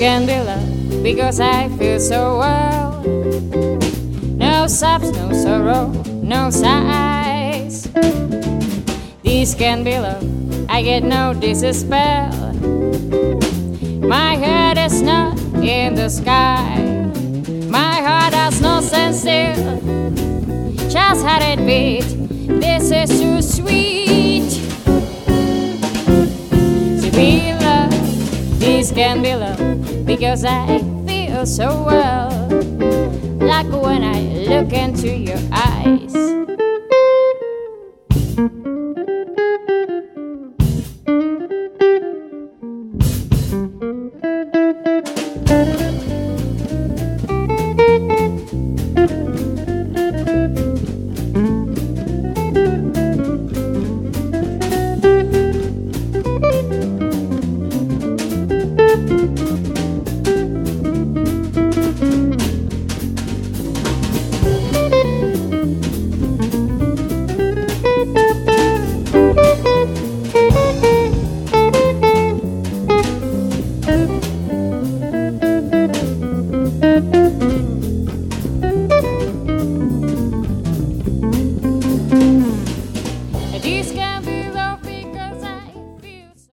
can be love because I feel so well. No sobs, no sorrow, no sighs. This can be love, I get no despair. My head is not in the sky. My heart has no sense still. Just had it beat. This is too sweet to be love. This can be love because I feel so well. Like when I look into your eyes.